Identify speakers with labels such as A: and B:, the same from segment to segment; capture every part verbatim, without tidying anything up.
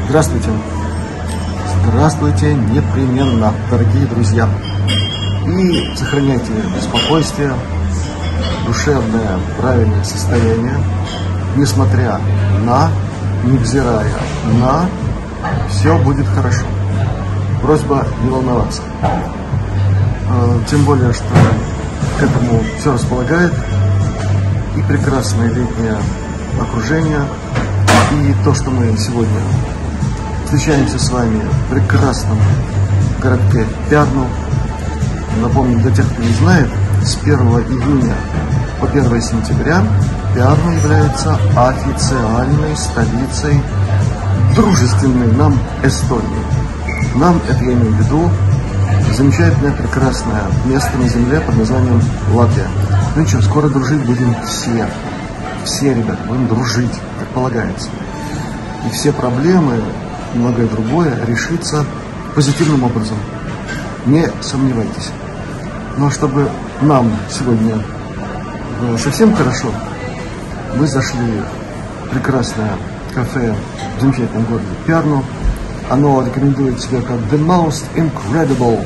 A: Здравствуйте. Здравствуйте непременно, дорогие друзья. И сохраняйте спокойствие, душевное, правильное состояние, несмотря на, невзирая на, все будет хорошо. Просьба не волноваться. Тем более, что к этому все располагает и прекрасное летнее окружение, и то, что мы сегодня встречаемся с вами в прекрасном городке Пярну. Напомню, для тех, кто не знает, с первого июня по первое сентября Пярну является официальной столицей дружественной нам Эстонии. Нам, это я имею в виду, замечательное, прекрасное место на земле под названием Латвия. Ну что, скоро дружить будем все. Все, ребят, будем дружить, как полагается. И все проблемы, и многое другое решится позитивным образом. Не сомневайтесь. Но чтобы нам сегодня было совсем хорошо, мы зашли в прекрасное кафе в замечательном городе Пярну. Оно рекомендует себя как The Most Incredible.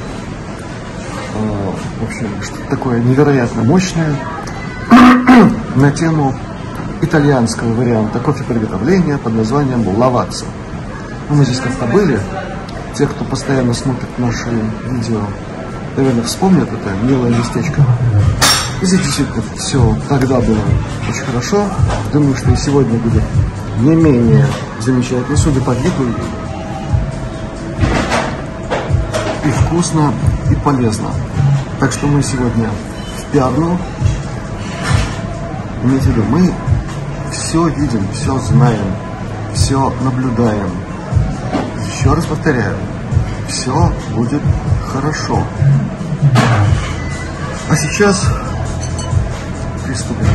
A: В общем, что-то такое невероятно мощное на тему итальянского варианта кофе-приготовления под названием лаваццо. Ну, мы здесь как-то были. Те, кто постоянно смотрит наши видео, наверное, вспомнят это милое местечко. И здесь действительно все тогда было очень хорошо. Думаю, что и сегодня будет не менее замечательно, судя по виду. И вкусно, и полезно. Так что мы сегодня в Пярну. Имейте в виду, мы все видим, все знаем, все наблюдаем. Еще раз повторяю, все будет хорошо. А сейчас приступим.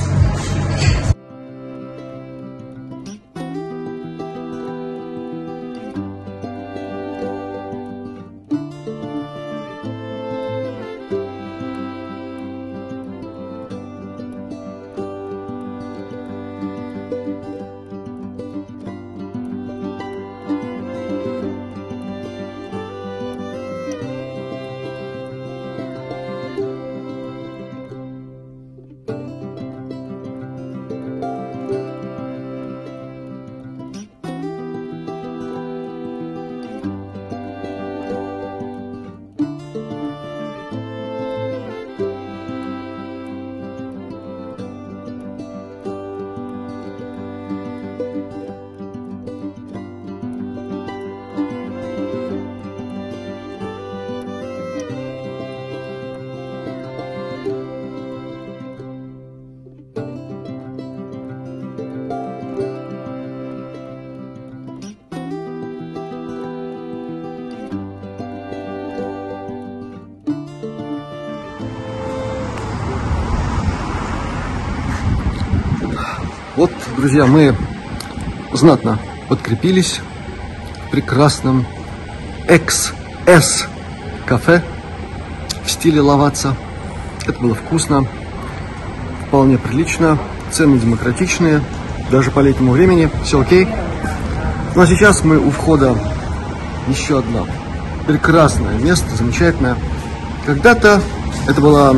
A: Вот, друзья, мы знатно подкрепились в прекрасном экс эс кафе в стиле лаваццо. Это было вкусно, вполне прилично, цены демократичные, даже по летнему времени, все окей. Ну а сейчас мы у входа еще одно прекрасное место, замечательное. Когда-то это была,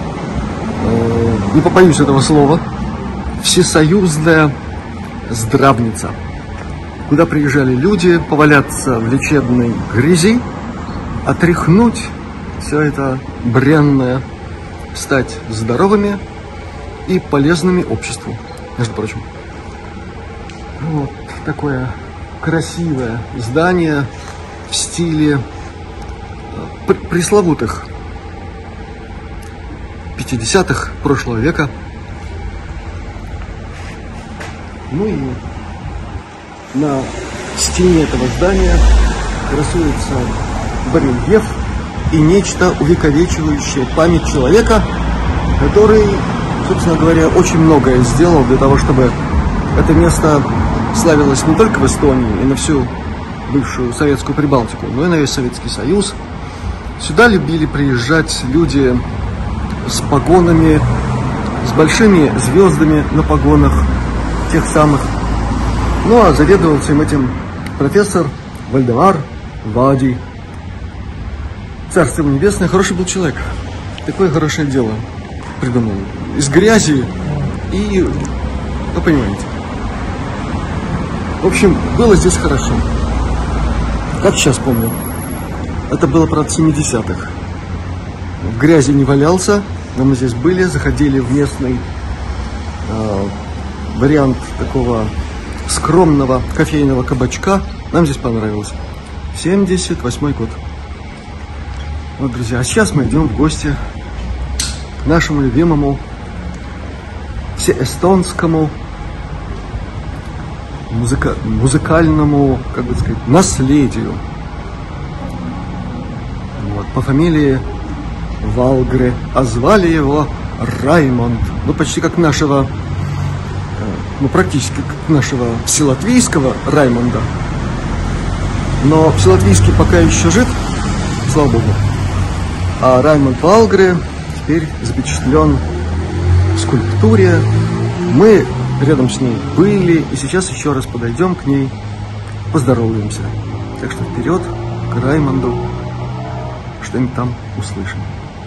A: э, не побоюсь этого слова, всесоюзная здравница, куда приезжали люди поваляться в лечебной грязи, отряхнуть все это бренное, стать здоровыми и полезными обществу, между прочим. Вот такое красивое здание в стиле пресловутых пятидесятых прошлого века. Ну и на стене этого здания красуется барельеф и нечто увековечивающее память человека, который, собственно говоря, очень многое сделал для того, чтобы это место славилось не только в Эстонии и на всю бывшую советскую Прибалтику, но и на весь Советский Союз. Сюда любили приезжать люди с погонами, с большими звездами на погонах, тех самых. Ну а заведовал всем этим профессор Вальдемар Вади. Царство ему небесное, хороший был человек. Такое хорошее дело придумал. Из грязи и... Вы понимаете. В общем, было здесь хорошо. Как сейчас помню. Это было, правда, в семидесятых. В грязи не валялся, но мы здесь были, заходили в местный э, вариант такого скромного кофейного кабачка. Нам здесь понравилось. семьдесят восьмой год. Вот, друзья, а сейчас мы идем в гости к нашему любимому всеэстонскому музыка, музыкальному, как бы сказать, наследию. Вот, по фамилии Валгре, а звали его Раймонд. Ну, почти как нашего, ну, практически как нашего вселатвийского Раймонда. Но вселатвийский пока еще жив, слава богу. А Раймонд Валгре теперь запечатлен в скульптуре. Мы рядом с ней были, и сейчас еще раз подойдем к ней, поздороваемся. Так что вперед к Раймонду, что-нибудь там услышим.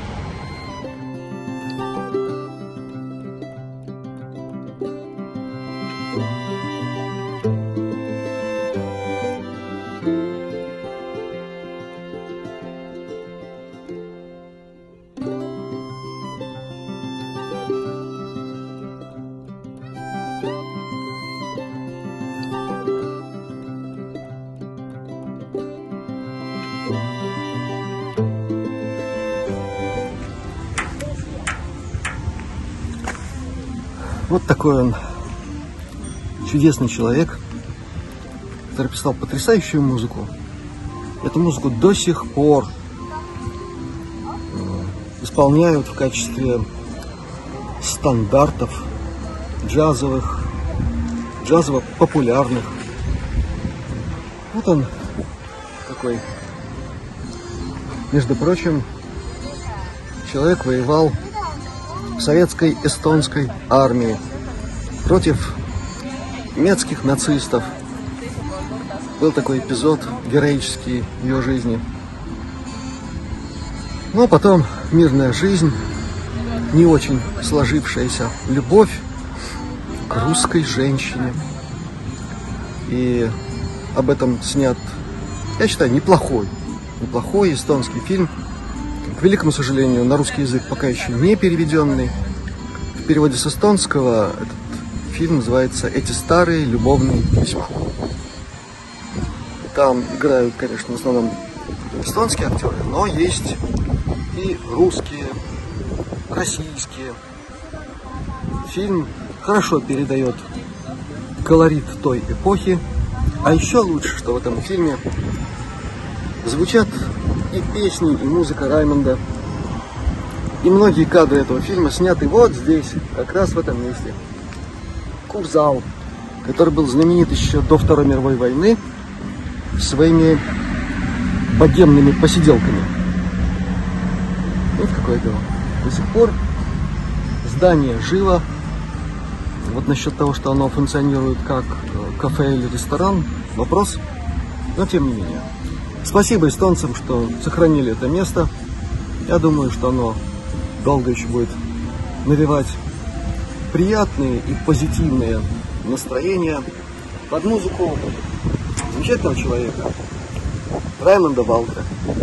A: Вот такой он чудесный человек, который писал потрясающую музыку. Эту музыку до сих пор исполняют в качестве стандартов джазовых, джазово-популярных. Вот он такой. Между прочим, человек воевал в советской эстонской армии против немецких нацистов. Был такой эпизод героический в ее жизни. Но потом мирная жизнь, не очень сложившаяся любовь к русской женщине. И об этом снят, я считаю, неплохой, неплохой эстонский фильм. К великому сожалению, на русский язык пока еще не переведенный. В переводе с эстонского этот фильм называется «Эти старые любовные письма». Там играют, конечно, в основном эстонские актеры, но есть и русские, российские. Фильм хорошо передает колорит той эпохи. А еще лучше, что в этом фильме звучат и песни, и музыка Раймонда. И многие кадры этого фильма сняты вот здесь, как раз в этом месте. Курзал, который был знаменит еще до Второй мировой войны своими богемными посиделками. Вот какое дело. До сих пор здание живо. Вот насчет того, что оно функционирует как кафе или ресторан, вопрос, но тем не менее. Спасибо эстонцам, что сохранили это место. Я думаю, что оно долго еще будет навевать приятные и позитивные настроения под музыку замечательного человека Раймонда Валгре.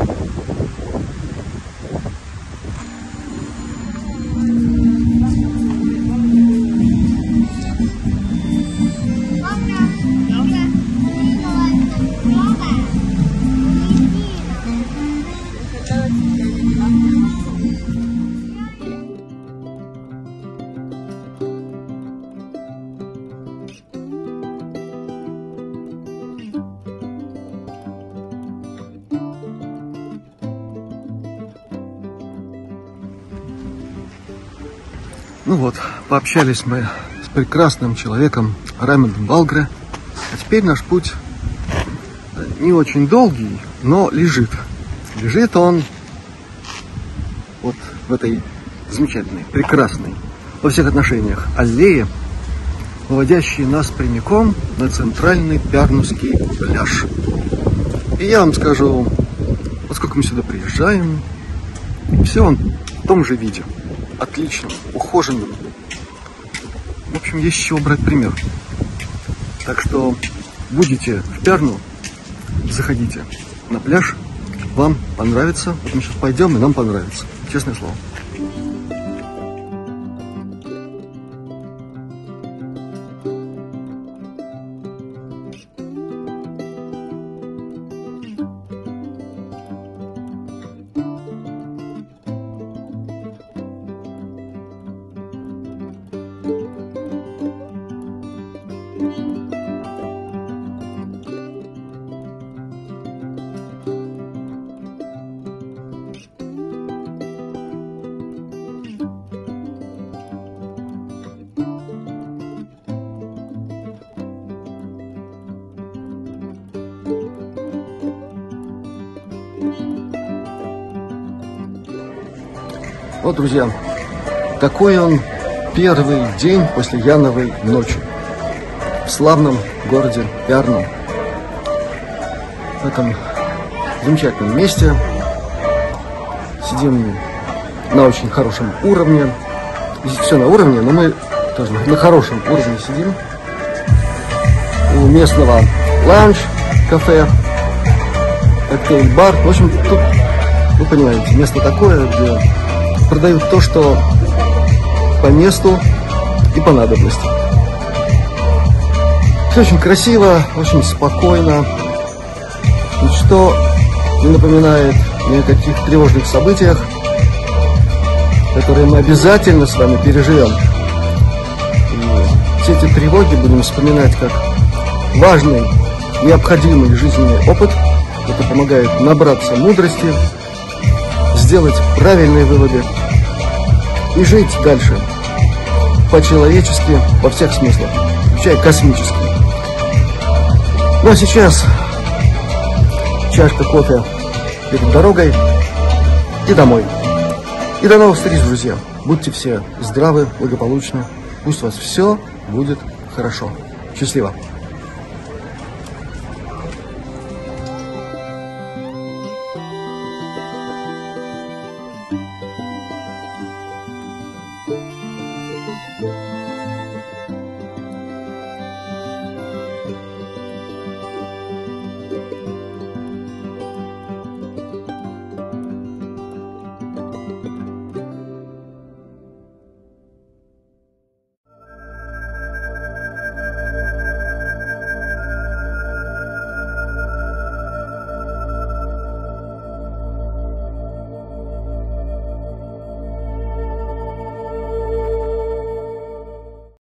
A: Ну вот, пообщались мы с прекрасным человеком Раймондом Валгре. А теперь наш путь не очень долгий, но лежит. Лежит он вот в этой замечательной, прекрасной во всех отношениях аллее. выводящие нас прямиком на центральный Пярнуский пляж. И я вам скажу, поскольку мы сюда приезжаем, все он в том же виде, отличном, ухоженном. В общем, есть с чего брать пример. Так что будете в Пярну, заходите на пляж, вам понравится. Вот мы сейчас пойдем, и нам понравится. Честное слово. Вот, друзья, такой он первый день после Яновой ночи в славном городе Пярну. В этом замечательном месте сидим на очень хорошем уровне. Здесь все на уровне, но мы тоже на хорошем уровне сидим. У местного лаунж-кафе, коктейль-бар. В общем, тут, вы понимаете, место такое, где продают то, что по месту и по надобности. Все очень красиво, очень спокойно. Ничто не напоминает ни о каких тревожных событиях, которые мы обязательно с вами переживем. И все эти тревоги будем вспоминать как важный, необходимый жизненный опыт. Это помогает набраться мудрости, сделать правильные выводы и жить дальше по-человечески во всех смыслах, включая космический. Ну а сейчас чашка кофе перед дорогой и домой. И до новых встреч, друзья. Будьте все здравы, благополучны. Пусть у вас все будет хорошо. Счастливо.